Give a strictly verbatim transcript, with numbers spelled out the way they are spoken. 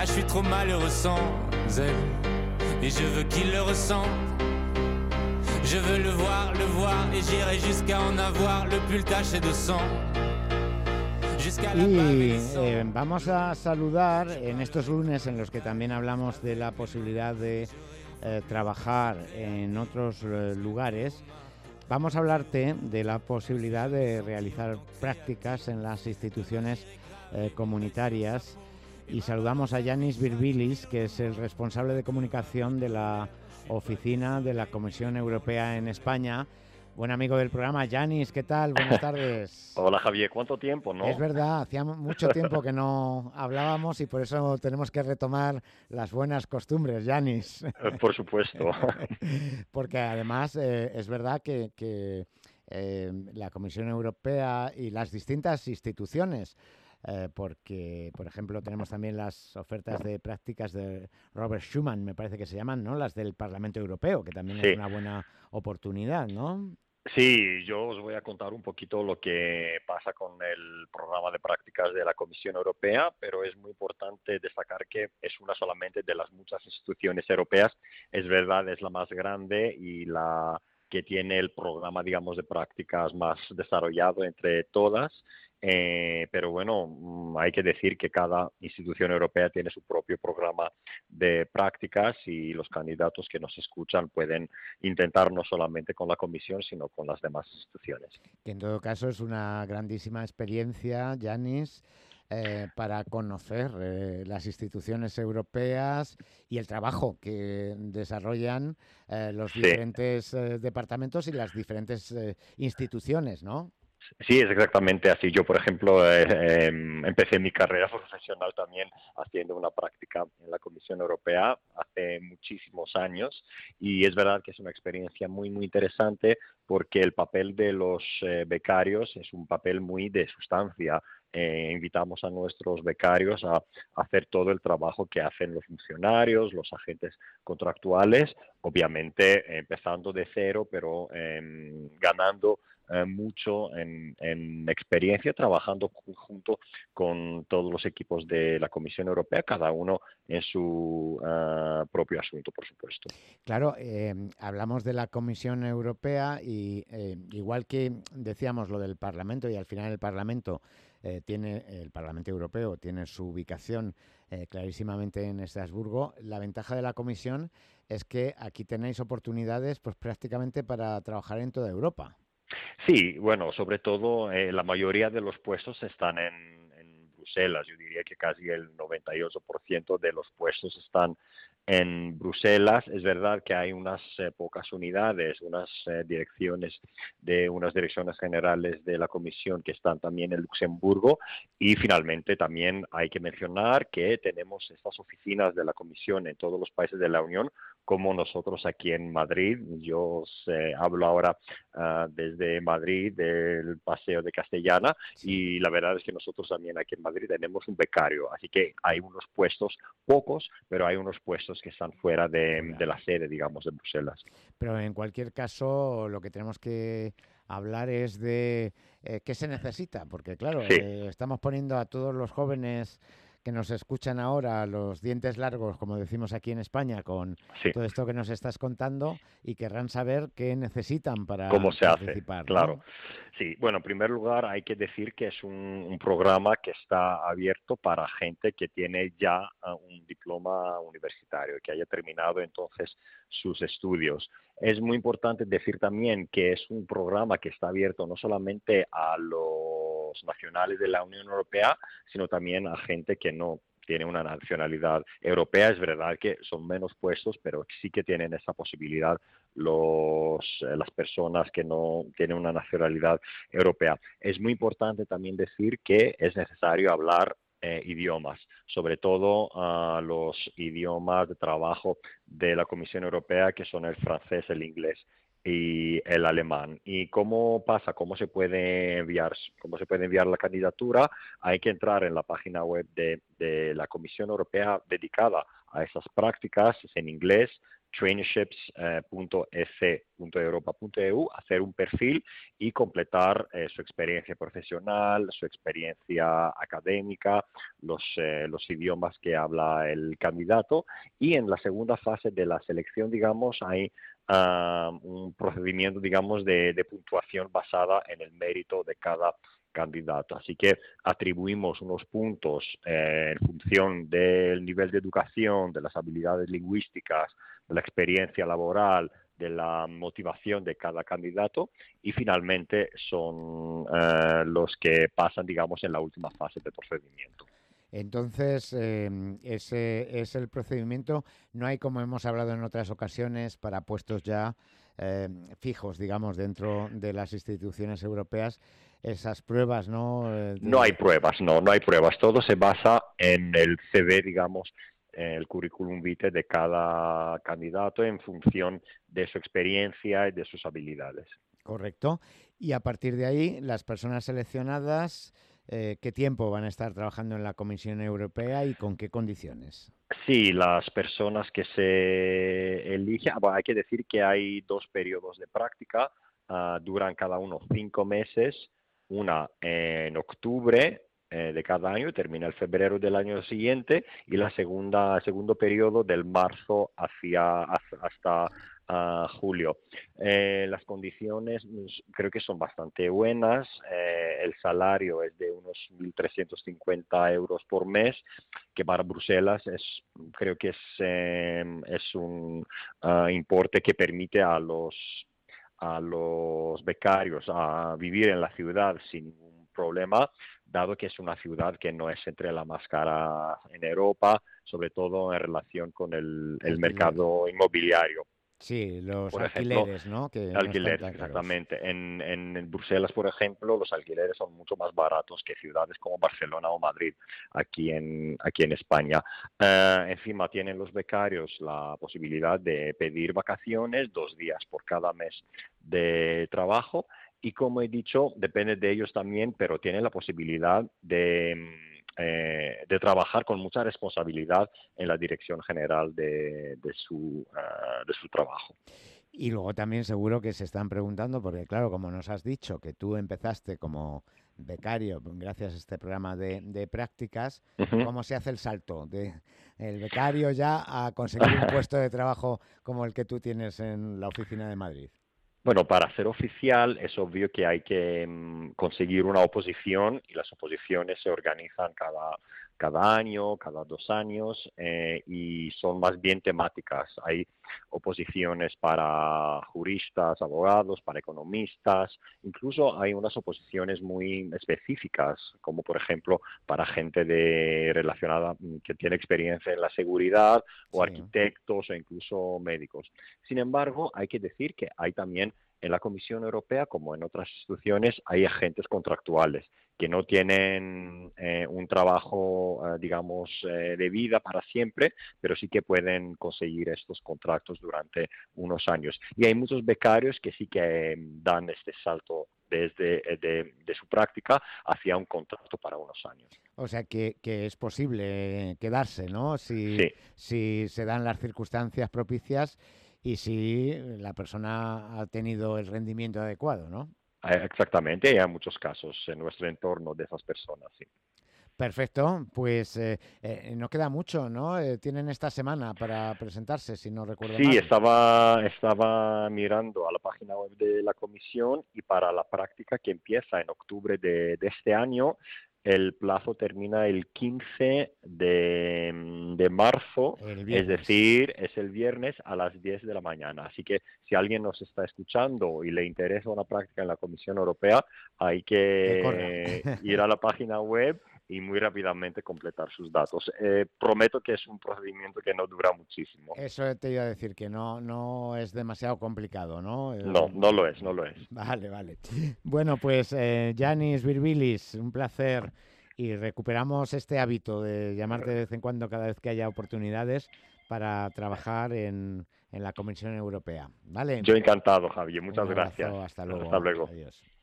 Ah, je suis trop malheureux sans elle, et je veux qu'il le ressente. Je veux le voir, le voir, et j'irai jusqu'à en avoir le pull taché de sang. Y eh, vamos a saludar en estos lunes en los que también hablamos de la posibilidad de eh, trabajar en otros eh, lugares. Vamos a hablarte de la posibilidad de realizar prácticas en las instituciones eh, comunitarias y saludamos a Yanis Virbilis, que es el responsable de comunicación de la oficina de la Comisión Europea en España. Buen amigo del programa. Yanis, ¿qué tal? Buenas tardes. Hola Javier, ¿cuánto tiempo, no? Es verdad, hacía mucho tiempo que no hablábamos y por eso tenemos que retomar las buenas costumbres, Yanis. Por supuesto. Porque además eh, es verdad que, que eh, la Comisión Europea y las distintas instituciones, eh, porque, por ejemplo, tenemos también las ofertas de prácticas de Robert Schuman, me parece que se llaman, ¿no? Las del Parlamento Europeo, que también Sí. es una buena oportunidad, ¿no? Sí, yo os voy a contar un poquito lo que pasa con el programa de prácticas de la Comisión Europea, pero es muy importante destacar que es una solamente de las muchas instituciones europeas. Es verdad, es la más grande y la que tiene el programa, digamos, de prácticas más desarrollado entre todas. Eh, pero bueno, hay que decir que cada institución europea tiene su propio programa de prácticas y los candidatos que nos escuchan pueden intentar no solamente con la Comisión, sino con las demás instituciones. Que en todo caso es una grandísima experiencia, Yanis, eh, para conocer eh, las instituciones europeas y el trabajo que desarrollan eh, los Sí. diferentes eh, departamentos y las diferentes eh, instituciones, ¿no? Sí, es exactamente así. Yo, por ejemplo, eh, eh, empecé mi carrera profesional también haciendo una práctica en la Comisión Europea hace muchísimos años y es verdad que es una experiencia muy, muy interesante porque el papel de los eh, becarios es un papel muy de sustancia. Eh, invitamos a nuestros becarios a, a hacer todo el trabajo que hacen los funcionarios, los agentes contractuales, obviamente eh, empezando de cero, pero eh, ganando Eh, mucho en, en experiencia trabajando junto con todos los equipos de la Comisión Europea, cada uno en su uh, propio asunto, por supuesto. Claro, eh, hablamos de la Comisión Europea y eh, igual que decíamos lo del Parlamento y al final el Parlamento eh, tiene, el Parlamento Europeo tiene su ubicación eh, clarísimamente en Estrasburgo, la ventaja de la Comisión es que aquí tenéis oportunidades pues prácticamente para trabajar en toda Europa. Sí, bueno, sobre todo eh, la mayoría de los puestos están en, en Bruselas. Yo diría que casi el noventa y ocho por ciento de los puestos están en Bruselas. Es verdad que hay unas eh, pocas unidades, unas eh, direcciones de unas direcciones generales de la Comisión que están también en Luxemburgo y finalmente también hay que mencionar que tenemos estas oficinas de la Comisión en todos los países de la Unión, como nosotros aquí en Madrid. Yo os eh, hablo ahora uh, desde Madrid, del Paseo de Castellana, sí. Y la verdad es que nosotros también aquí en Madrid tenemos un becario, así que hay unos puestos, pocos, pero hay unos puestos que están fuera de, de la sede, digamos, de Bruselas. Pero en cualquier caso, lo que tenemos que hablar es de eh, qué se necesita, porque claro, sí. eh, estamos poniendo a todos los jóvenes que nos escuchan ahora los dientes largos, como decimos aquí en España, con sí. todo esto que nos estás contando y querrán saber qué necesitan para ¿Cómo se participar. hace? Claro. ¿No? Sí, bueno, en primer lugar hay que decir que es un, un programa que está abierto para gente que tiene ya uh, un diploma universitario, que haya terminado entonces sus estudios. Es muy importante decir también que es un programa que está abierto no solamente a los nacionales de la Unión Europea, sino también a gente que no tiene una nacionalidad europea. Es verdad que son menos puestos, pero sí que tienen esa posibilidad los, eh, las personas que no tienen una nacionalidad europea. Es muy importante también decir que es necesario hablar Eh, idiomas, sobre todo uh, los idiomas de trabajo de la Comisión Europea, que son el francés, el inglés y el alemán. ¿Y cómo pasa? ¿Cómo se puede enviar? ¿Cómo se puede enviar la candidatura? Hay que entrar en la página web de, de la Comisión Europea dedicada a esas prácticas, es en inglés, traineeships punto e ce punto europa punto e u, hacer un perfil y completar eh, su experiencia profesional, su experiencia académica, los, eh, los idiomas que habla el candidato. Y en la segunda fase de la selección, digamos, hay uh, un procedimiento, digamos, de, de puntuación basada en el mérito de cada candidato. Así que atribuimos unos puntos eh, en función del nivel de educación, de las habilidades lingüísticas, de la experiencia laboral, de la motivación de cada candidato, y finalmente son eh, los que pasan, digamos, en la última fase del procedimiento. Entonces, eh, ese es el procedimiento. No hay, como hemos hablado en otras ocasiones, para puestos ya eh, fijos, digamos, dentro de las instituciones europeas, esas pruebas, ¿no? De... No hay pruebas, no, no hay pruebas. Todo se basa en el ce ve, digamos, el currículum vitae de cada candidato en función de su experiencia y de sus habilidades. Correcto. Y a partir de ahí, las personas seleccionadas, eh, ¿qué tiempo van a estar trabajando en la Comisión Europea y con qué condiciones? Sí, las personas que se eligen, bueno, hay que decir que hay dos periodos de práctica, uh, duran cada uno cinco meses, una en octubre eh, de cada año, termina el febrero del año siguiente, y la segunda, segundo periodo del marzo hacia, hasta uh, julio. Eh, las condiciones creo que son bastante buenas, eh, el salario es de unos mil trescientos cincuenta euros por mes, que para Bruselas es, creo que es, eh, es un uh, importe que permite a los a los becarios a vivir en la ciudad sin ningún problema, dado que es una ciudad que no es entre la más cara en Europa, sobre todo en relación con el, el mercado inmobiliario. Sí, los por alquileres, ejemplo, ¿no? Que alquileres, no exactamente. En, en, en Bruselas, por ejemplo, los alquileres son mucho más baratos que ciudades como Barcelona o Madrid, aquí en, aquí en España. Uh, encima tienen los becarios la posibilidad de pedir vacaciones, dos días por cada mes de trabajo, y como he dicho, depende de ellos también, pero tienen la posibilidad de... Eh, de trabajar con mucha responsabilidad en la dirección general de, de, su, uh, de su trabajo. Y luego también seguro que se están preguntando, porque claro, como nos has dicho, que tú empezaste como becario gracias a este programa de, de prácticas, Uh-huh. ¿cómo se hace el salto de el becario ya a conseguir un puesto de trabajo como el que tú tienes en la oficina de Madrid? Bueno, para ser oficial es obvio que hay que um, conseguir una oposición, y las oposiciones se organizan cada, cada año, cada dos años, eh, y son más bien temáticas. Hay oposiciones para juristas, abogados, para economistas, incluso hay unas oposiciones muy específicas, como por ejemplo para gente de, relacionada que tiene experiencia en la seguridad, o sí. arquitectos o incluso médicos. Sin embargo, hay que decir que hay también en la Comisión Europea, como en otras instituciones, hay agentes contractuales que no tienen eh, un trabajo, eh, digamos, eh, de vida para siempre, pero sí que pueden conseguir estos contratos durante unos años. Y hay muchos becarios que sí que eh, dan este salto desde de, de su práctica hacia un contrato para unos años. O sea, que, que es posible quedarse, ¿no? Si, sí. si se dan las circunstancias propicias y si la persona ha tenido el rendimiento adecuado, ¿no? Exactamente, y hay muchos casos en nuestro entorno de esas personas, sí. Perfecto, pues eh, eh, no queda mucho, ¿no? Eh, tienen esta semana para presentarse, si no recuerdo sí, mal. Sí, estaba, estaba mirando a la página web de la comisión, y para la práctica que empieza en octubre de, de este año, el plazo termina el quince de, de marzo, es decir, es el viernes a las diez de la mañana. Así que si alguien nos está escuchando y le interesa una práctica en la Comisión Europea, hay que, que ir a la página web y muy rápidamente completar sus datos. Eh, prometo que es un procedimiento que no dura muchísimo. Eso te iba a decir, que no, no es demasiado complicado, ¿no? No, no lo es, no lo es. Vale, vale. Bueno, pues eh, Yanis Virbilis, un placer, y recuperamos este hábito de llamarte de vez en cuando cada vez que haya oportunidades para trabajar en, en la Comisión Europea. ¿Vale? Yo encantado, Javier. Muchas un abrazo, gracias. Hasta luego. Hasta luego. Adiós.